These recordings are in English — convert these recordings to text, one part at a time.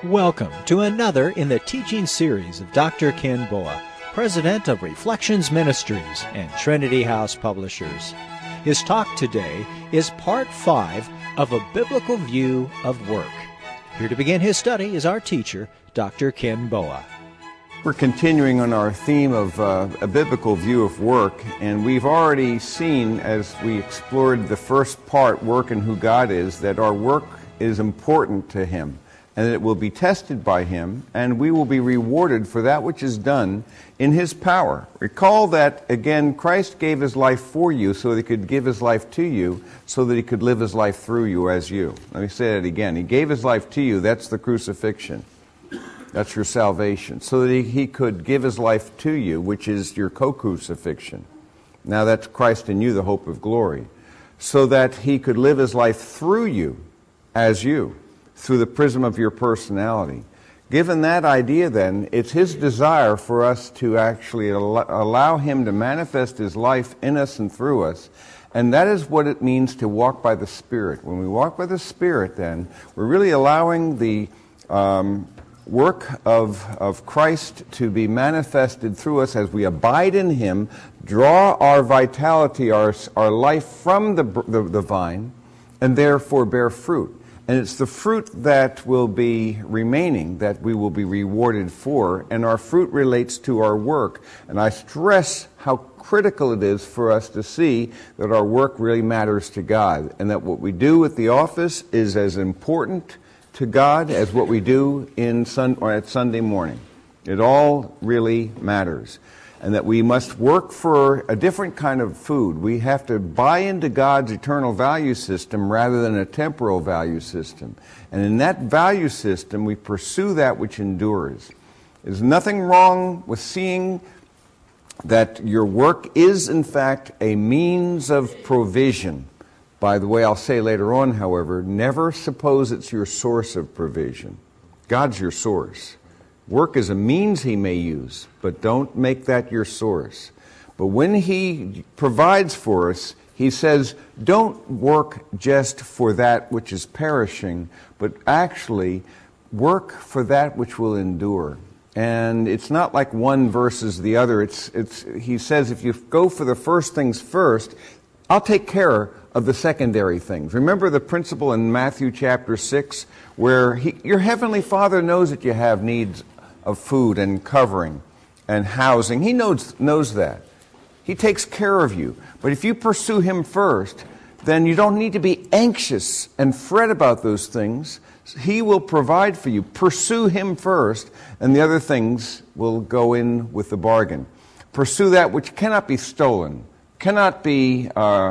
Welcome to another in the teaching series of Dr. Ken Boa, President of Reflections Ministries and Trinity House Publishers. His talk today is Part 5 of A Biblical View of Work. Here to begin his study is our teacher, Dr. Ken Boa. We're continuing on our theme of a biblical view of work, and we've already seen, as we explored the first part, work and who God is, that our work is important to Him, and that it will be tested by Him, and we will be rewarded for that which is done in His power. Recall that, again, Christ gave His life for you so that He could give His life to you, so that He could live His life through you as you. Let me say that again. He gave His life to you. That's the crucifixion. That's your salvation. So that He could give His life to you, which is your co-crucifixion. Now that's Christ in you, the hope of glory. So that He could live His life through you, as you, through the prism of your personality. Given that idea, then, it's His desire for us to actually allow Him to manifest His life in us and through us. And that is what it means to walk by the Spirit. When we walk by the Spirit, then, we're really allowing the work of Christ to be manifested through us as we abide in Him, draw our vitality, our life from the vine, and therefore bear fruit. And it's the fruit that will be remaining that we will be rewarded for, and our fruit relates to our work. And I stress how critical it is for us to see that our work really matters to God, and that what we do at the office is as important to God as what we do at Sunday morning. It all really matters. And that we must work for a different kind of food. We have to buy into God's eternal value system rather than a temporal value system. And in that value system, we pursue that which endures. There's nothing wrong with seeing that your work is, in fact, a means of provision. By the way, I'll say later on, however, never suppose it's your source of provision. God's your source. Work is a means He may use, but don't make that your source. But when He provides for us, He says, don't work just for that which is perishing, but actually work for that which will endure. And it's not like one versus the other. He says, if you go for the first things first, I'll take care of the secondary things. Remember the principle in Matthew chapter 6, where your heavenly Father knows that you have needs of food and covering and housing. He knows that. He takes care of you. But if you pursue Him first, then you don't need to be anxious and fret about those things. He will provide for you. Pursue Him first, and the other things will go in with the bargain. Pursue that which cannot be stolen, cannot be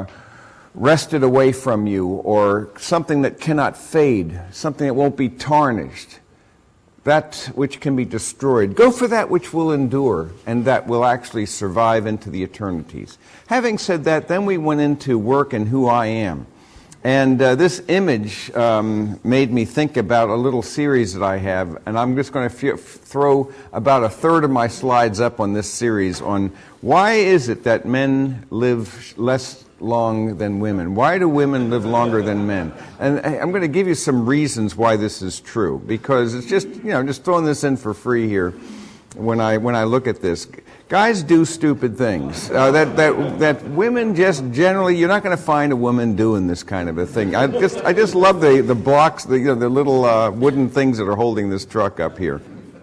wrested away from you, or something that cannot fade, something that won't be tarnished, that which can be destroyed. Go for that which will endure and that will actually survive into the eternities. Having said that, then we went into work and who I am. And this image made me think about a little series that I have, and I'm just going to throw about a third of my slides up on this series on why is it that men live less long than women? Why do women live longer than men? And I'm going to give you some reasons why this is true, because it's just, just throwing this in for free here when I look at this. Guys do stupid things that women just generally, you're not going to find a woman doing this kind of a thing. I just love the blocks, the little wooden things that are holding this truck up here.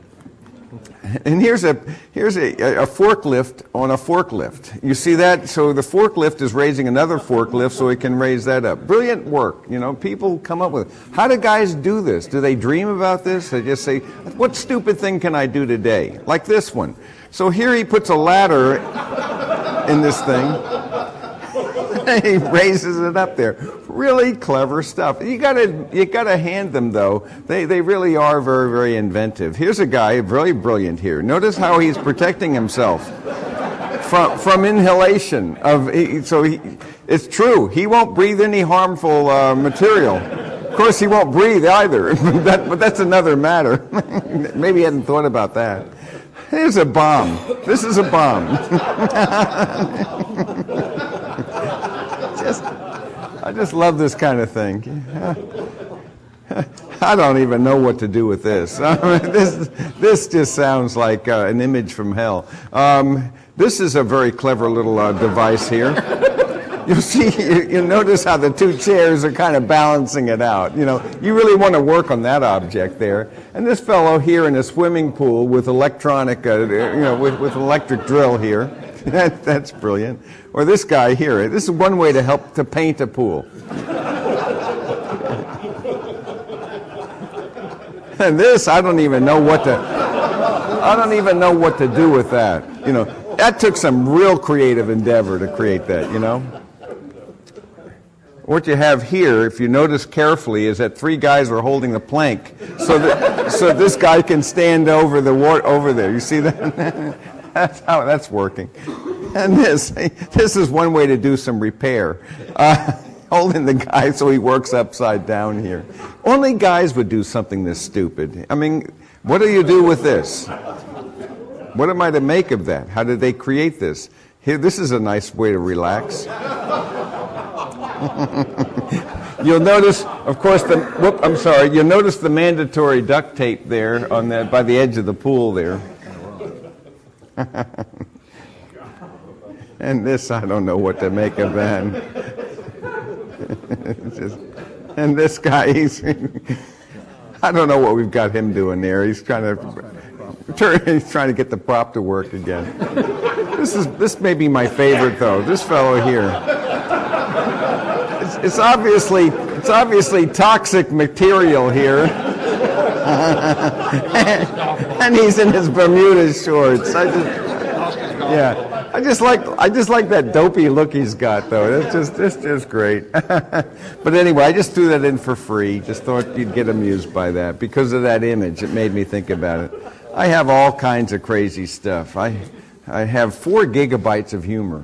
And here's a forklift on a forklift. You see that? So the forklift is raising another forklift so it can raise that up. Brilliant work. People come up with it. How do guys do this? Do they dream about this? They just say, what stupid thing can I do today? Like this one. So here he puts a ladder in this thing. And he raises it up there. Really clever stuff. You gotta hand them, though. They really are very, very inventive. Here's a guy really brilliant here. Notice how he's protecting himself from inhalation. It's true. He won't breathe any harmful material. Of course, he won't breathe either. But that's another matter. Maybe he hadn't thought about that. Here's a bomb. This is a bomb. I just love this kind of thing. I don't even know what to do with this. This just sounds like an image from hell. This is a very clever little device here. You'll see, you notice how the two chairs are kind of balancing it out. You really want to work on that object there. And this fellow here in a swimming pool with electronic, with electric drill here. That's brilliant. Or this guy here. This is one way to help to paint a pool. And this, I don't even know what to do with that. That took some real creative endeavor to create that, What you have here, if you notice carefully, is that three guys are holding the plank so this guy can stand over the over there. You see that? That's how that's working. And this is one way to do some repair. Holding the guy so he works upside down here. Only guys would do something this stupid. I mean, what do you do with this? What am I to make of that? How did they create this? Here, this is a nice way to relax. You'll notice, of course, you'll notice the mandatory duct tape there on by the edge of the pool there. And this, I don't know what to make of that. And this guy, I don't know what we've got him doing there. He's trying to get the prop to work again. This may be my favorite though. This fellow here. It's obviously toxic material here. And he's in his Bermuda shorts. I just like that dopey look he's got, though. It's just great. But anyway, I just threw that in for free. Just thought you'd get amused by that because of that image. It made me think about it. I have all kinds of crazy stuff. I have 4 gigabytes of humor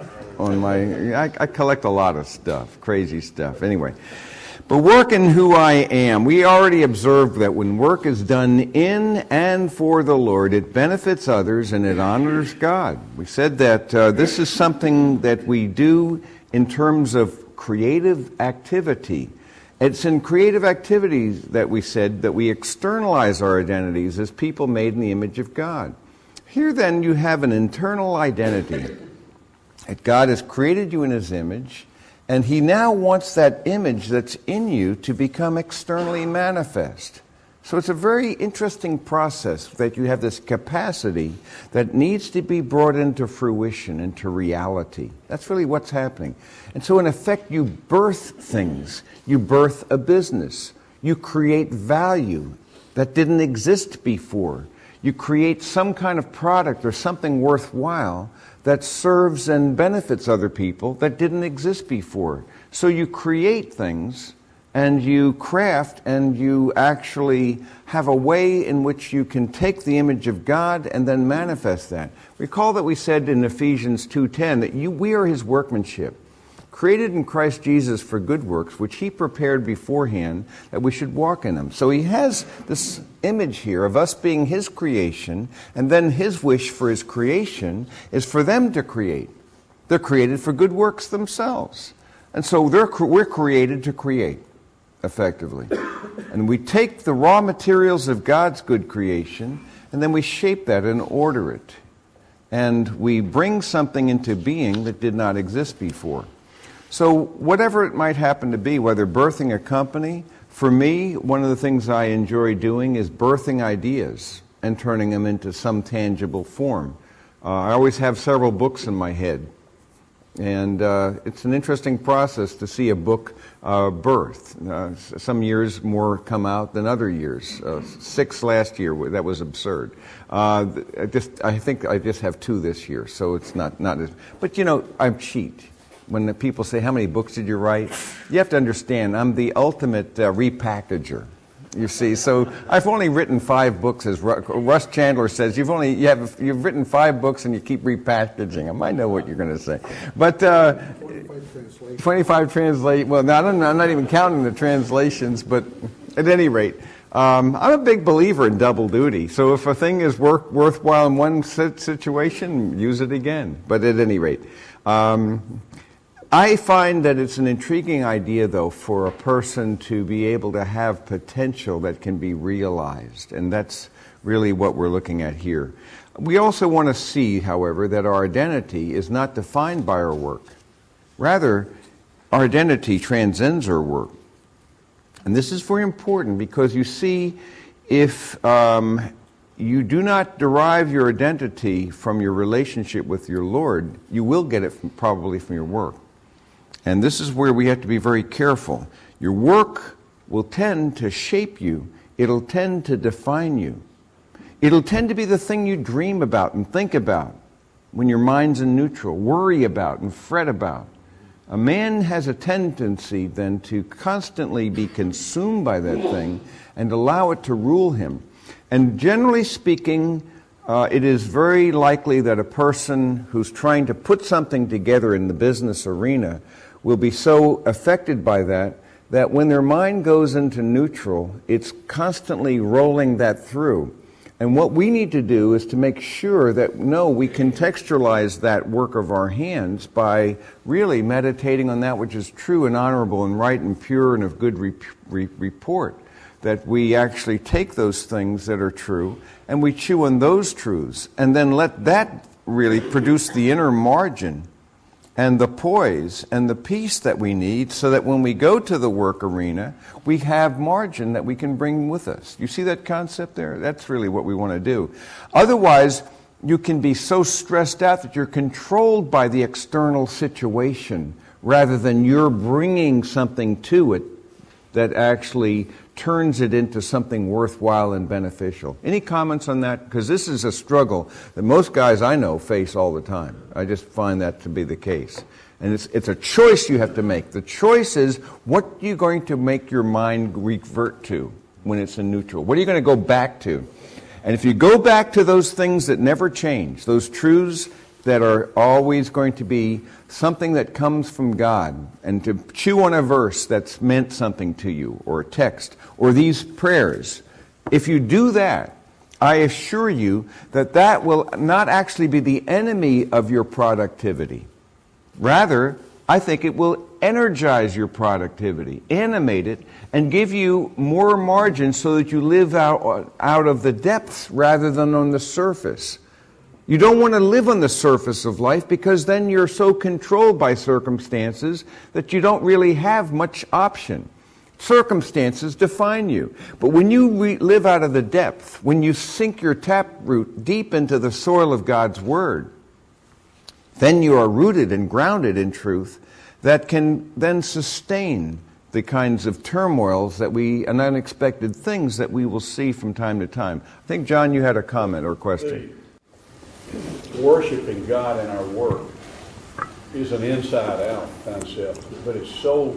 on my. I collect a lot of stuff, crazy stuff. Anyway. But work in who I am. We already observed that when work is done in and for the Lord, it benefits others and it honors God. We said that this is something that we do in terms of creative activity. It's in creative activities that we said that we externalize our identities as people made in the image of God. Here then you have an internal identity. That God has created you in His image. And He now wants that image that's in you to become externally manifest. So it's a very interesting process that you have this capacity that needs to be brought into fruition, into reality. That's really what's happening. And so in effect, you birth things. You birth a business. You create value that didn't exist before. You create some kind of product or something worthwhile that serves and benefits other people that didn't exist before. So you create things and you craft and you actually have a way in which you can take the image of God and then manifest that. Recall that we said in Ephesians 2:10 that we are His workmanship, created in Christ Jesus for good works, which He prepared beforehand that we should walk in them. So He has this image here of us being His creation, and then His wish for His creation is for them to create. They're created for good works themselves. And so we're created to create, effectively. And we take the raw materials of God's good creation, and then we shape that and order it. And we bring something into being that did not exist before. So whatever it might happen to be, whether birthing a company, for me, one of the things I enjoy doing is birthing ideas and turning them into some tangible form. I always have several books in my head. And it's an interesting process to see a book birth. Some years more come out than other years. 6 last year, that was absurd. I think I just have 2 this year, so it's not as... But I cheat. When the people say, how many books did you write? You have to understand, I'm the ultimate repackager. You see, so I've only written 5 books, as Russ Chandler says. You've written 5 books and you keep repackaging them. I know what you're going to say, but 25 translate. Well, now I'm not even counting the translations. But at any rate, I'm a big believer in double duty. So if a thing is worthwhile in one situation, use it again. But at any rate, I find that it's an intriguing idea, though, for a person to be able to have potential that can be realized, and that's really what we're looking at here. We also want to see, however, that our identity is not defined by our work. Rather, our identity transcends our work. And this is very important because you see, if you do not derive your identity from your relationship with your Lord, you will get it probably from your work. And this is where we have to be very careful. Your work will tend to shape you. It'll tend to define you. It'll tend to be the thing you dream about and think about when your mind's in neutral, worry about and fret about. A man has a tendency then to constantly be consumed by that thing and allow it to rule him. And generally speaking, it is very likely that a person who's trying to put something together in the business arena will be so affected by that when their mind goes into neutral, it's constantly rolling that through. And what we need to do is to make sure that, no, we contextualize that work of our hands by really meditating on that which is true and honorable and right and pure and of good report. That we actually take those things that are true and we chew on those truths and then let that really produce the inner margin and the poise and the peace that we need so that when we go to the work arena, we have margin that we can bring with us. You see that concept there? That's really what we want to do. Otherwise, you can be so stressed out that you're controlled by the external situation rather than you're bringing something to it that actually turns it into something worthwhile and beneficial. Any comments on that? Because this is a struggle that most guys I know face all the time. I just find that to be the case. And it's a choice you have to make. The choice is, what are you going to make your mind revert to when it's in neutral? What are you going to go back to? And if you go back to those things that never change, those truths that are always going to be something that comes from God, and to chew on a verse that's meant something to you, or a text, or these prayers, if you do that, I assure you that that will not actually be the enemy of your productivity. Rather, I think it will energize your productivity, animate it, and give you more margin so that you live out of the depths rather than on the surface. You don't want to live on the surface of life because then you're so controlled by circumstances that you don't really have much option. Circumstances define you. But when you live out of the depth, when you sink your taproot deep into the soil of God's Word, then you are rooted and grounded in truth that can then sustain the kinds of turmoils that and unexpected things that we will see from time to time. I think, John, you had a comment or question. Worshiping God in our work is an inside-out concept, but it's so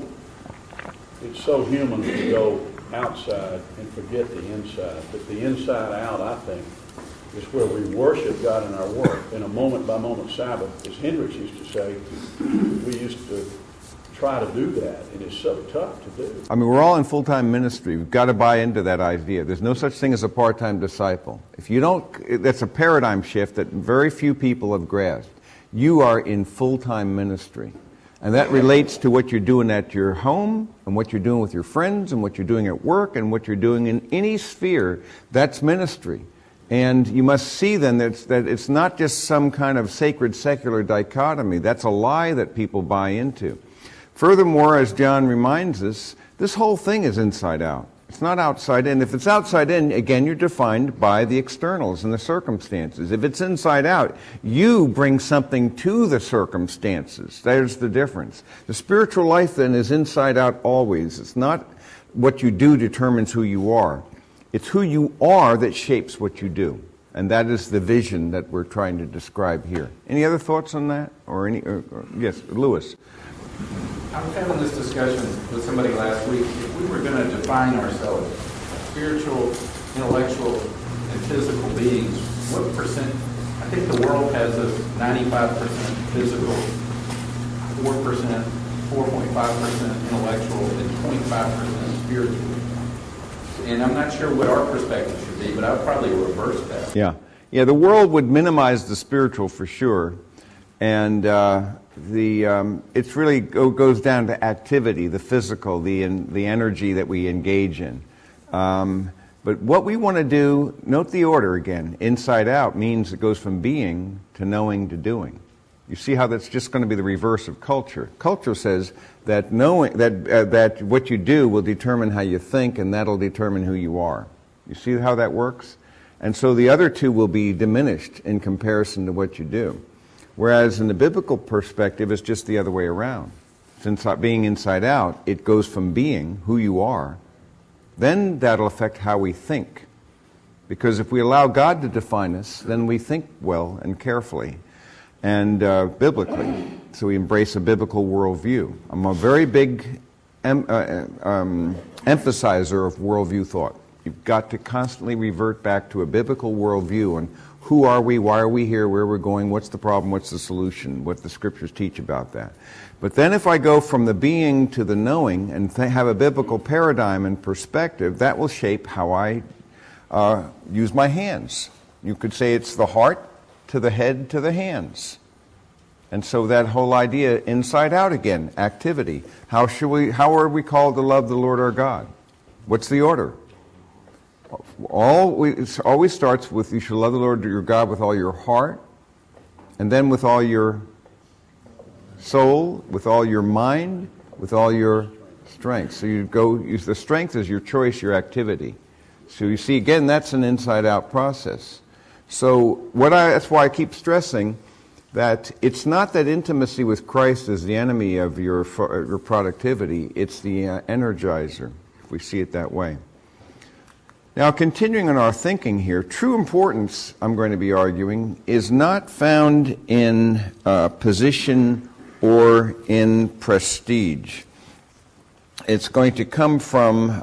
human to go outside and forget the inside. But the inside-out, I think, is where we worship God in our work in a moment-by-moment Sabbath. As Hendricks used to say, we used to try to do that, and it's so tough to do. I mean, we're all in full-time ministry. We've got to buy into that idea. There's no such thing as a part-time disciple. If you don't, that's a paradigm shift that very few people have grasped. You are in full-time ministry. And that relates to what you're doing at your home, and what you're doing with your friends, and what you're doing at work, and what you're doing in any sphere. That's ministry. And you must see then that it's not just some kind of sacred secular dichotomy. That's a lie that people buy into. Furthermore, as John reminds us, this whole thing is inside out. It's not outside in. If it's outside in, again, you're defined by the externals and the circumstances. If it's inside out, you bring something to the circumstances. There's the difference. The spiritual life, then, is inside out always. It's not what you do determines who you are. It's who you are that shapes what you do. And that is the vision that we're trying to describe here. Any other thoughts on that? Yes, Lewis. I was having this discussion with somebody last week. If we were going to define ourselves spiritual, intellectual, and physical beings, what percent? I think the world has us 95% physical, 4%, 4.5% intellectual, and 0.5% spiritual. And I'm not sure what our perspective should be, but I would probably reverse that. Yeah, the world would minimize the spiritual for sure, and it's really goes down to activity, the physical, the energy that we engage in. But what we want to do, note the order again, inside out means it goes from being to knowing to doing. You see how that's just going to be the reverse of culture. Culture says that knowing that what you do will determine how you think, and that'll determine who you are. You see how that works? And so the other two will be diminished in comparison to what you do. Whereas in the biblical perspective, it's just the other way around. Since being inside out, it goes from being who you are. Then that'll affect how we think. Because if we allow God to define us, then we think well and carefully and biblically. So we embrace a biblical worldview. I'm a very big emphasizer of worldview thought. You've got to constantly revert back to a biblical worldview and who are we, why are we here, where we're going, what's the problem, what's the solution, what the scriptures teach about that. But then if I go from the being to the knowing and have a biblical paradigm and perspective, that will shape how I use my hands. You could say it's the heart to the head to the hands. And so that whole idea, inside out again, activity. How are we called to love the Lord our God? What's the order? It always starts with you should love the Lord your God with all your heart, and then with all your soul, with all your mind, with all your strength. So the strength is your choice, your activity. So you see, again, that's an inside-out process. So that's why I keep stressing that it's not that intimacy with Christ is the enemy of your productivity, it's the energizer, if we see it that way. Now, continuing on our thinking here, true importance, I'm going to be arguing, is not found in position or in prestige. It's going to come from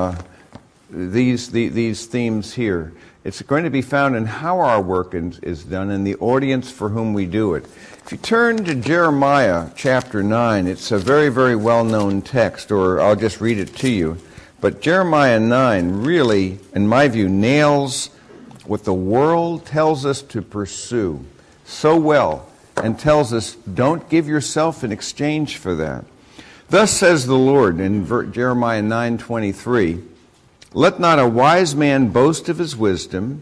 these themes here. It's going to be found in how our work is done and the audience for whom we do it. If you turn to Jeremiah chapter 9, it's a very, very well-known text, or I'll just read it to you. But Jeremiah 9 really, in my view, nails what the world tells us to pursue so well and tells us, don't give yourself in exchange for that. Thus says the Lord in Jeremiah 9:23, let not a wise man boast of his wisdom,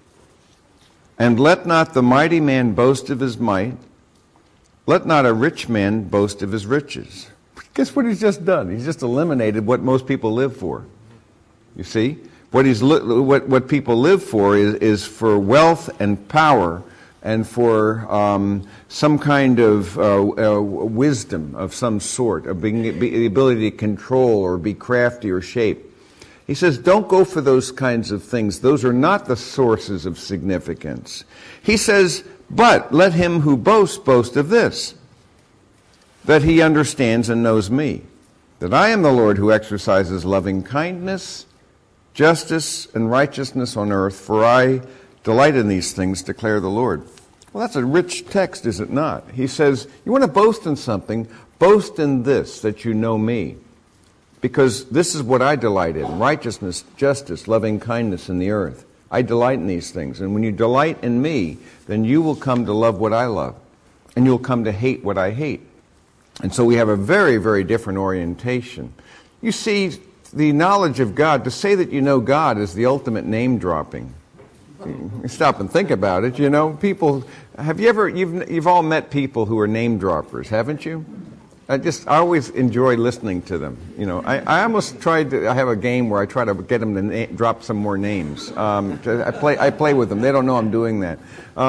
and let not the mighty man boast of his might, let not a rich man boast of his riches. Guess what he's just done? He's just eliminated what most people live for. You see? What people live for is for wealth and power and for some kind of wisdom of some sort, of the ability to control or be crafty or shape. He says, don't go for those kinds of things. Those are not the sources of significance. He says, but let him who boasts boast of this, that he understands and knows me, that I am the Lord who exercises loving kindness, justice, and righteousness on earth, for I delight in these things, declare the Lord. Well, that's a rich text, is it not? He says, you want to boast in something, boast in this, that you know me. Because this is what I delight in, righteousness, justice, loving kindness in the earth. I delight in these things. And when you delight in me, then you will come to love what I love. And you'll come to hate what I hate. And so we have a very, very different orientation. You see, the knowledge of God, to say that you know God is the ultimate name dropping. Stop and think about it. You know, people, you've all met people who are name droppers, haven't you? I always enjoy listening to them. You know, I almost I have a game where I try to get them to drop some more names. I play with them. They don't know I'm doing that.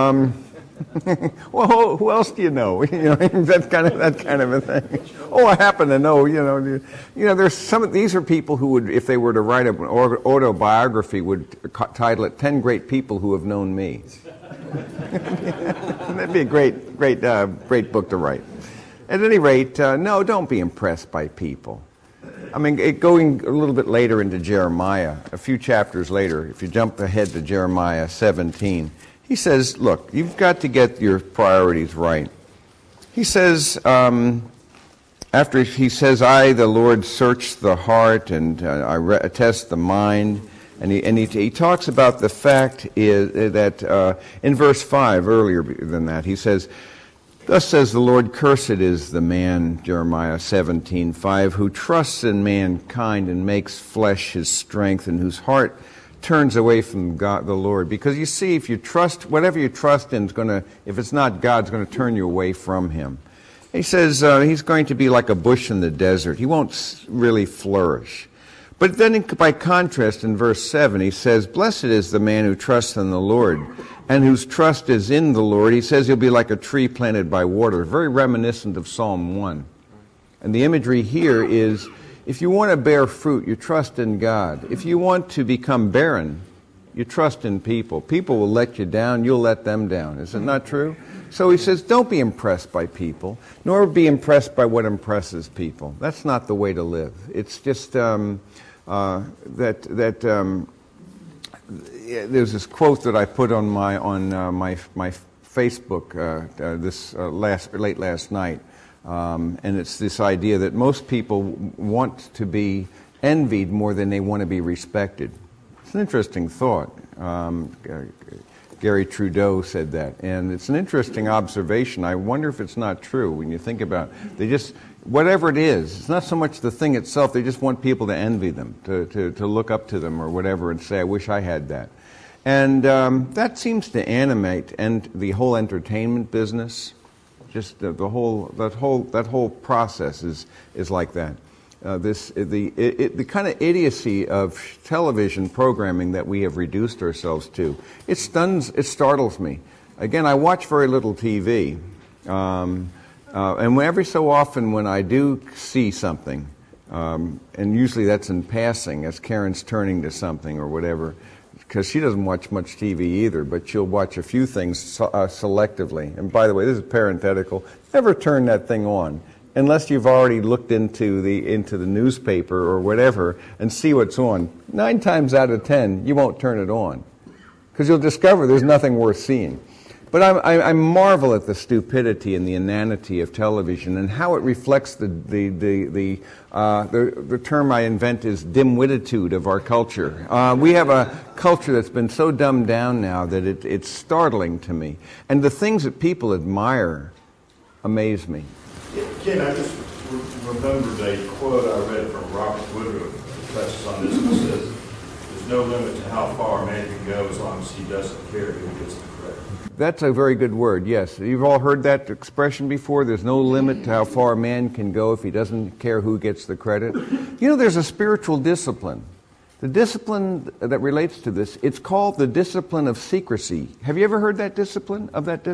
Well, who else do you know? You know, that kind of a thing. Oh, I happen to know. You know, there's these are people who would, if they were to write an autobiography, would title it 10 Great People Who Have Known Me. That'd be a great book to write. At any rate, no, don't be impressed by people. I mean, going a little bit later into Jeremiah, a few chapters later, if you jump ahead to Jeremiah 17. He says, look, you've got to get your priorities right. He says, after he says, I, the Lord, search the heart and I test the mind. And he talks about the fact that in verse 5, earlier than that, he says, Thus says the Lord, cursed is the man, Jeremiah 17:5, who trusts in mankind and makes flesh his strength, and whose heart turns away from God, the Lord. Because you see, if you trust, whatever you trust in, if it's not God, it's going to turn you away from him. He says he's going to be like a bush in the desert. He won't really flourish. But then by contrast, in verse 7, he says, blessed is the man who trusts in the Lord and whose trust is in the Lord. He says he'll be like a tree planted by water, very reminiscent of Psalm 1. And the imagery here is, if you want to bear fruit, you trust in God. If you want to become barren, you trust in people. People will let you down, you'll let them down. Is it not true? So he says, don't be impressed by people, nor be impressed by what impresses people. That's not the way to live. It's just there's this quote that I put on my Facebook late last night, and it's this idea that most people want to be envied more than they want to be respected. It's an interesting thought. Gary Trudeau said that, and it's an interesting observation. I wonder if it's not true when you think about it. Whatever it is, it's not so much the thing itself, they just want people to envy them, to look up to them or whatever and say, I wish I had that. And that seems to animate the whole entertainment business. Just that whole process is like that. The kind of idiocy of television programming that we have reduced ourselves to, it startles me. Again, I watch very little TV. And every so often when I do see something, and usually that's in passing as Karen's turning to something or whatever, because she doesn't watch much TV either, but she'll watch a few things selectively. And by the way, this is parenthetical. Never turn that thing on unless you've already looked into the newspaper or whatever and see what's on. 9 times out of 10, you won't turn it on because you'll discover there's nothing worth seeing. But I marvel at the stupidity and the inanity of television and how it reflects the term I invent is dim-wittitude of our culture. We have a culture that's been so dumbed down now that it's startling to me. And the things that people admire amaze me. Ken, I just remembered a quote I read from Robert Woodruff that touches on this and says, there's no limit to how far a man can go as long as he doesn't care who gets the credit. That's a very good word, yes. You've all heard that expression before. There's no limit to how far a man can go if he doesn't care who gets the credit. You know, there's a spiritual discipline. The discipline that relates to this, it's called the discipline of secrecy. Have you ever heard that discipline?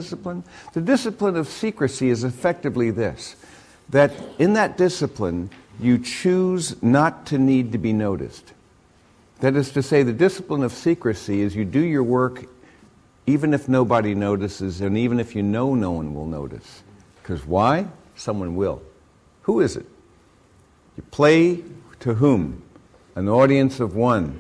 The discipline of secrecy is effectively this, that in that discipline, you choose not to need to be noticed. That is to say, the discipline of secrecy is you do your work even if nobody notices, and even if you know no one will notice. Because why? Someone will. Who is it? You play to whom? An audience of one.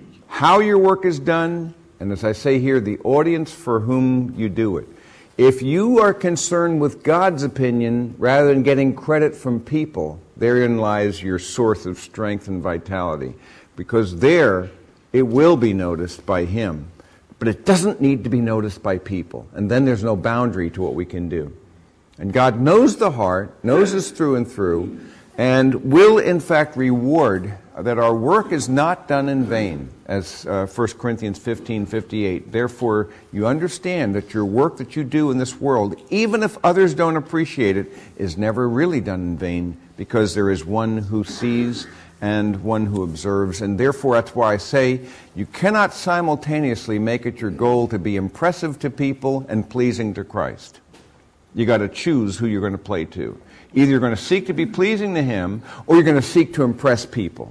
How your work is done, and as I say here, the audience for whom you do it. If you are concerned with God's opinion rather than getting credit from people, therein lies your source of strength and vitality. Because there, it will be noticed by Him. But it doesn't need to be noticed by people. And then there's no boundary to what we can do. And God knows the heart, knows us through and through, and will in fact reward that our work is not done in vain, as 1 Corinthians 15:58. Therefore, you understand that your work that you do in this world, even if others don't appreciate it, is never really done in vain, because there is one who sees and one who observes. And therefore, that's why I say you cannot simultaneously make it your goal to be impressive to people and pleasing to Christ. You got to choose who you're going to play to. Either you're going to seek to be pleasing to Him, or you're going to seek to impress people.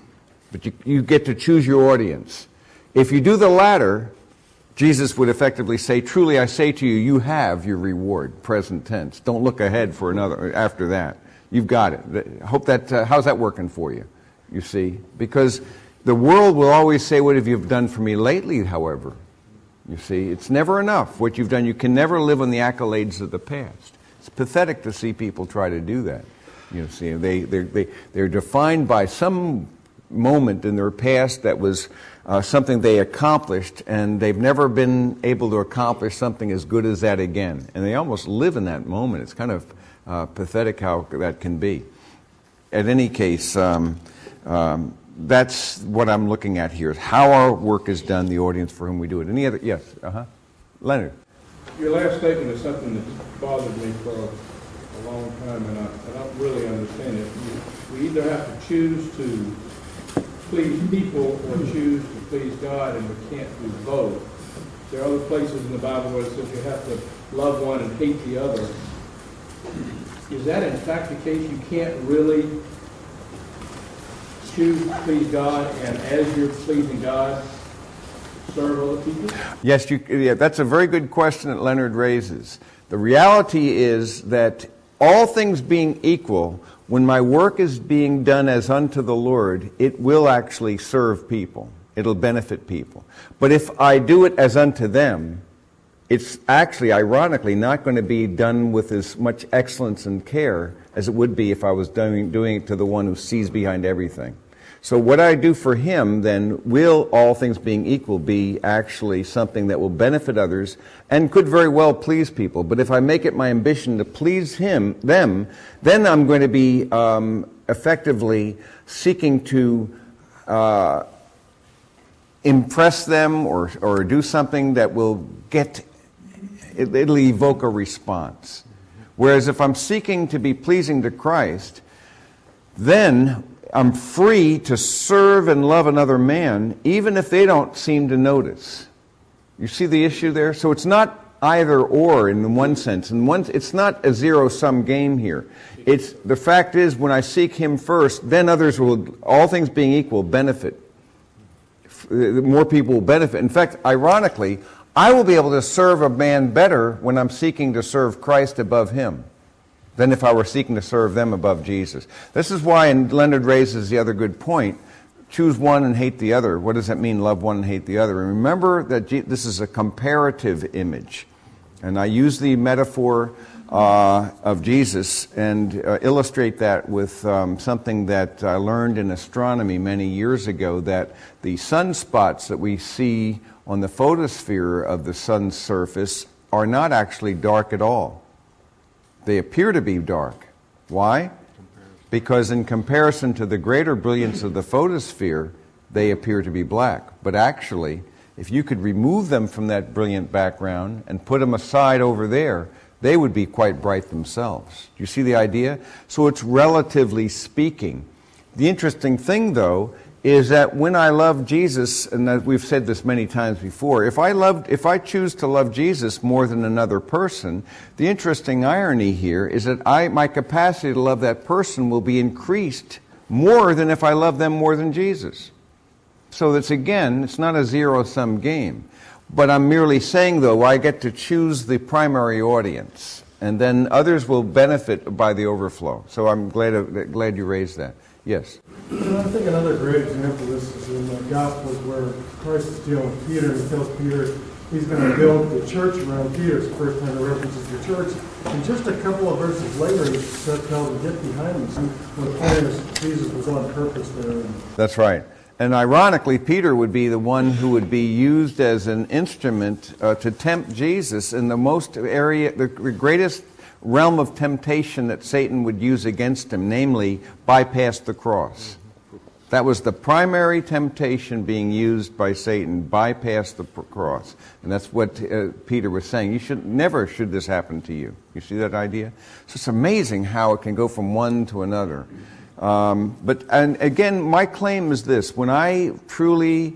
But you get to choose your audience. If you do the latter, Jesus would effectively say, truly I say to you, you have your reward, present tense. Don't look ahead for another after that. You've got it. Hope that. How's that working for you? You see, because the world will always say, "What have you done for me lately?" However, you see, it's never enough what you've done. You can never live on the accolades of the past. It's pathetic to see people try to do that. You see, they're defined by some moment in their past that was something they accomplished, and they've never been able to accomplish something as good as that again. And they almost live in that moment. It's kind of pathetic how that can be. At any case, that's what I'm looking at here, is how our work is done, the audience for whom we do it. Any other? Yes, Leonard. Your last statement is something that's bothered me for a long time, and I don't really understand it. We either have to choose to please people or choose to please God, and we can't do both. There are other places in the Bible where it says you have to love one and hate the other. Is that in fact the case? You can't really choose to please God, and as you're pleasing God, serve other people? Yes, that's a very good question that Leonard raises. The reality is that all things being equal, when my work is being done as unto the Lord, it will actually serve people. It'll benefit people. But if I do it as unto them, it's actually, ironically, not going to be done with as much excellence and care as it would be if I was doing it to the one who sees behind everything. So what I do for him, then, will, all things being equal, be actually something that will benefit others and could very well please people. But if I make it my ambition to please them, then I'm going to be effectively seeking to impress them or do something that will it'll evoke a response. Whereas if I'm seeking to be pleasing to Christ, then I'm free to serve and love another man, even if they don't seem to notice. You see the issue there? So it's not either or in one sense. It's not a zero-sum game here. The fact is, when I seek him first, then others will, all things being equal, benefit. More people will benefit. In fact, ironically, I will be able to serve a man better when I'm seeking to serve Christ above him than if I were seeking to serve them above Jesus. This is why, and Leonard raises the other good point, choose one and hate the other. What does that mean, love one and hate the other? And remember that this is a comparative image. And I use the metaphor of Jesus and illustrate that with something that I learned in astronomy many years ago, that the sunspots that we see on the photosphere of the sun's surface are not actually dark at all. They appear to be dark. Why? Because in comparison to the greater brilliance of the photosphere, they appear to be black. But actually, if you could remove them from that brilliant background and put them aside over there, they would be quite bright themselves. Do you see the idea? So it's relatively speaking. The interesting thing, though, is that when I love Jesus, and we've said this many times before, if I choose to love Jesus more than another person, the interesting irony here is that my capacity to love that person will be increased more than if I love them more than Jesus. So it's not a zero-sum game. But I'm merely saying, though, I get to choose the primary audience, and then others will benefit by the overflow. So I'm glad you raised that. Yes? I think another great example of this is in the Gospels where Christ is dealing with Peter, and he tells Peter he's going to build the church around Peter. It's the first time he references the church. And just a couple of verses later, he tells him, get behind him. So the point is, Jesus was on purpose there. That's right. And ironically, Peter would be the one who would be used as an instrument to tempt Jesus in the greatest realm of temptation that Satan would use against him, namely, bypass the cross. That was the primary temptation being used by Satan, bypass the cross. And that's what Peter was saying. Never should this happen to you. You see that idea? So it's amazing how it can go from one to another. And again, my claim is this: when I truly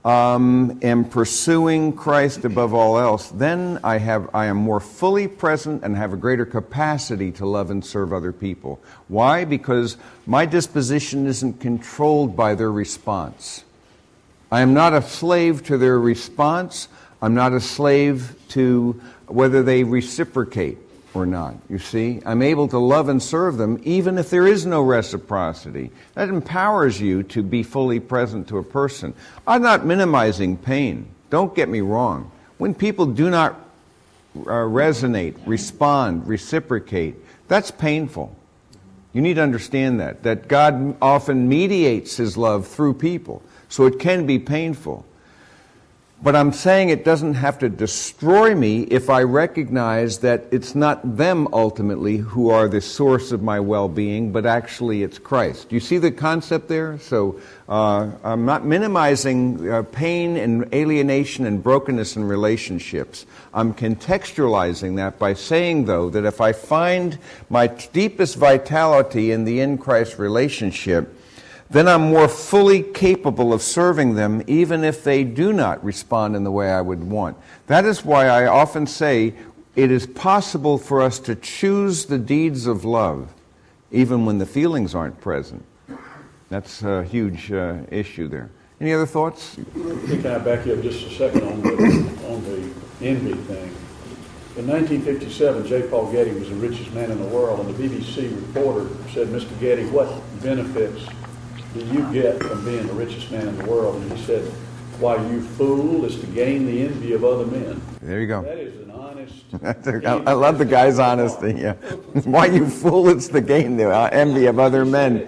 am pursuing Christ above all else, then I am more fully present and have a greater capacity to love and serve other people. Why? Because my disposition isn't controlled by their response. I am not a slave to their response. I'm not a slave to whether they reciprocate or not. You see, I'm able to love and serve them even if there is no reciprocity. That empowers you to be fully present to a person. I'm not minimizing pain. Don't get me wrong. When people do not resonate, respond, reciprocate, that's painful. You need to understand that God often mediates His love through people, so it can be painful. But I'm saying it doesn't have to destroy me if I recognize that it's not them ultimately who are the source of my well-being, but actually it's Christ. Do you see the concept there? So I'm not minimizing pain and alienation and brokenness in relationships. I'm contextualizing that by saying, though, that if I find my deepest vitality in the in-Christ relationship, then I'm more fully capable of serving them even if they do not respond in the way I would want. That is why I often say it is possible for us to choose the deeds of love even when the feelings aren't present. That's a huge issue there. Any other thoughts? Can I back you up just a second on the envy thing? In 1957, J. Paul Getty was the richest man in the world, and the BBC reporter said, "Mr. Getty, what benefits do you get from being the richest man in the world?" And he said, "Why, you fool, is to gain the envy of other men." There you go. That is an honest... I love the guy's honesty, yeah. "Why, you fool, it's to gain the envy of other men."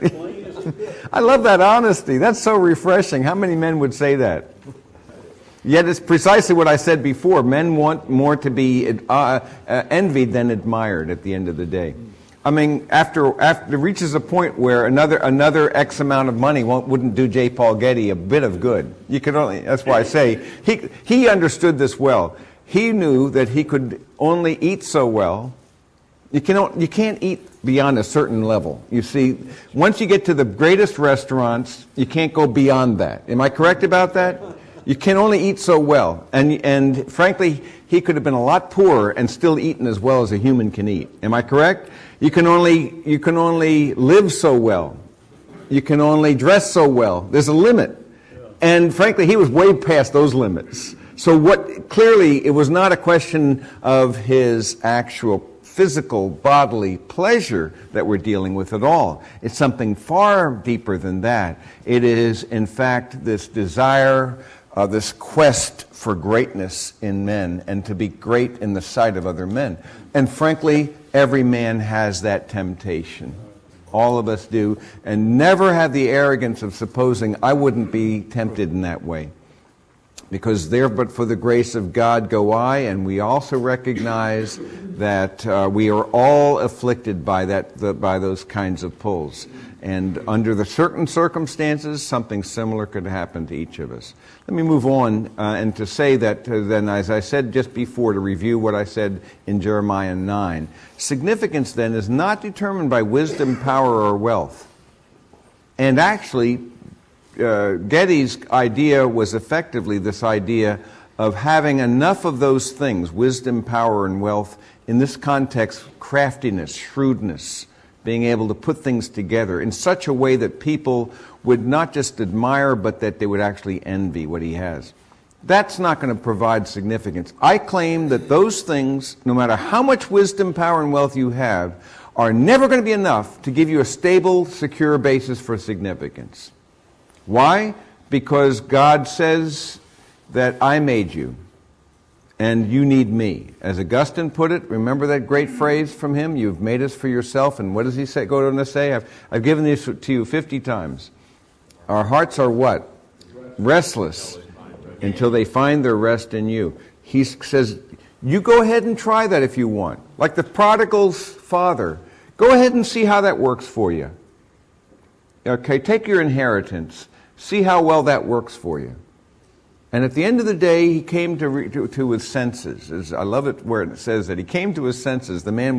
I love that honesty. That's so refreshing. How many men would say that? Yet it's precisely what I said before. Men want more to be envied than admired at the end of the day. I mean, after it reaches a point where another X amount of money wouldn't do J. Paul Getty a bit of good. You could only, that's why I say, he understood this well. He knew that he could only eat so well. You can't eat beyond a certain level. You see, once you get to the greatest restaurants, you can't go beyond that. Am I correct about that? You can only eat so well. And frankly, he could have been a lot poorer and still eaten as well as a human can eat. Am I correct? You can only live so well. You can only dress so well. There's a limit. And frankly, he was way past those limits. So clearly, it was not a question of his actual physical, bodily pleasure that we're dealing with at all. It's something far deeper than that. It is, in fact, this desire, this quest for greatness in men and to be great in the sight of other men. And frankly, every man has that temptation. All of us do. And never have the arrogance of supposing I wouldn't be tempted in that way. Because there, but for the grace of God go I, and we also recognize that we are all afflicted by by those kinds of pulls. And under the certain circumstances, something similar could happen to each of us. Let me move on and to say that then, as I said just before, to review what I said in Jeremiah 9, significance then is not determined by wisdom, power, or wealth. And actually, Getty's idea was effectively this idea of having enough of those things, wisdom, power, and wealth, in this context, craftiness, shrewdness, being able to put things together in such a way that people would not just admire, but that they would actually envy what he has. That's not going to provide significance. I claim that those things, no matter how much wisdom, power, and wealth you have, are never going to be enough to give you a stable, secure basis for significance. Why? Because God says that I made you, and you need me. As Augustine put it, remember that great phrase from him, "You've made us for yourself," and what does he say? Go on to say, I've given this to you 50 times. Our hearts are what? Restless until they find their rest in you. He says, you go ahead and try that if you want. Like the prodigal's father. Go ahead and see how that works for you. Okay, take your inheritance. See how well that works for you. And at the end of the day, he came to his senses. I love it where it says that he came to his senses. The man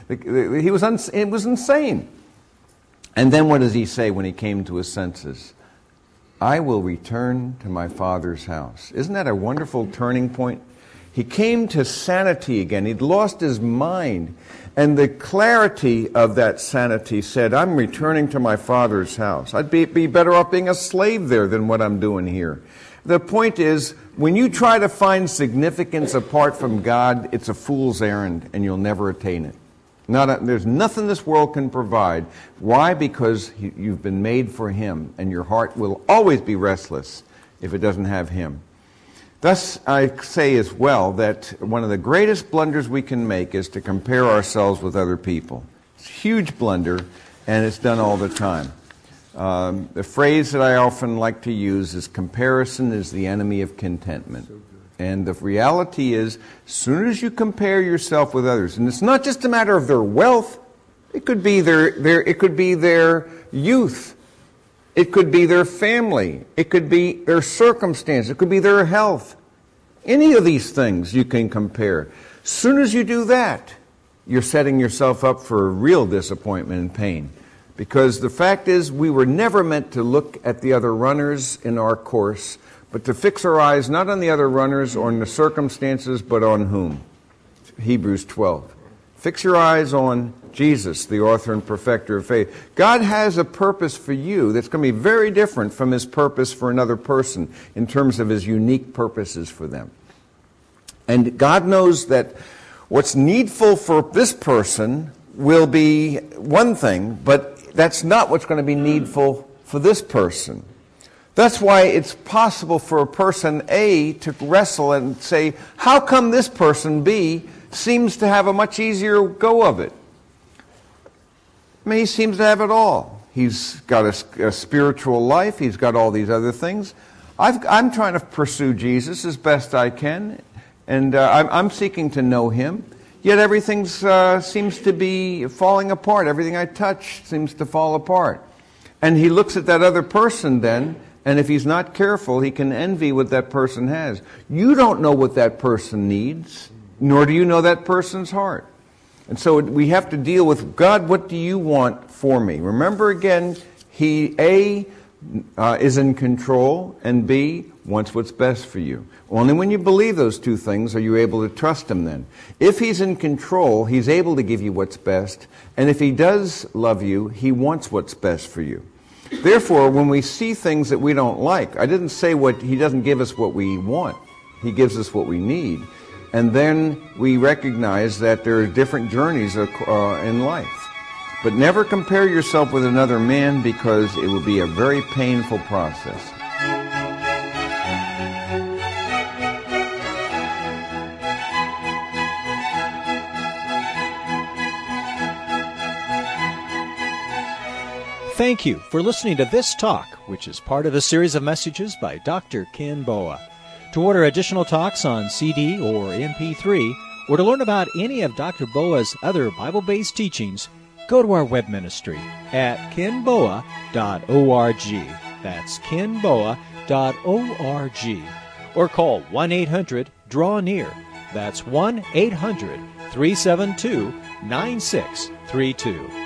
was insane. And then what does he say when he came to his senses? I will return to my father's house. Isn't that a wonderful turning point? He came to sanity again. He'd lost his mind. And the clarity of that sanity said, I'm returning to my father's house. I'd be better off being a slave there than what I'm doing here. The point is, when you try to find significance apart from God, it's a fool's errand, and you'll never attain it. There's nothing this world can provide. Why? Because you've been made for Him, and your heart will always be restless if it doesn't have Him. Thus, I say as well that one of the greatest blunders we can make is to compare ourselves with other people. It's a huge blunder, and it's done all the time. The phrase that I often like to use is comparison is the enemy of contentment. And the reality is, as soon as you compare yourself with others, and it's not just a matter of their wealth, it could be their youth, it could be their family, it could be their circumstance, it could be their health. Any of these things you can compare. As soon as you do that, you're setting yourself up for real disappointment and pain. Because the fact is, we were never meant to look at the other runners in our course, but to fix our eyes not on the other runners or on the circumstances, but on whom? Hebrews 12. Fix your eyes on Jesus, the author and perfecter of faith. God has a purpose for you that's going to be very different from His purpose for another person in terms of His unique purposes for them. And God knows that what's needful for this person will be one thing, but that's not what's going to be needful for this person. That's why it's possible for a person A to wrestle and say, how come this person B seems to have a much easier go of it? I mean, he seems to have it all. He's got a spiritual life. He's got all these other things. I'm trying to pursue Jesus as best I can, and I'm seeking to know Him. Yet everything seems to be falling apart. Everything I touch seems to fall apart. And he looks at that other person then, and if he's not careful, he can envy what that person has. You don't know what that person needs, nor do you know that person's heart. And so we have to deal with, God, what do you want for me? Remember again, He, A, is in control, and B, wants what's best for you. Only when you believe those two things are you able to trust Him then. If He's in control, He's able to give you what's best, and if He does love you, He wants what's best for you. Therefore, when we see things that we don't like, I didn't say He doesn't give us what we want. He gives us what we need. And then we recognize that there are different journeys in life. But never compare yourself with another man, because it will be a very painful process. Thank you for listening to This Talk, which is part of a series of messages by Dr. Ken Boa. To order additional talks on CD or MP3, or to learn about any of Dr. Boa's other Bible-based teachings, go to our web ministry at kenboa.org. That's kenboa.org. Or call 1-800-DRAW-NEAR. That's 1-800-372-9632.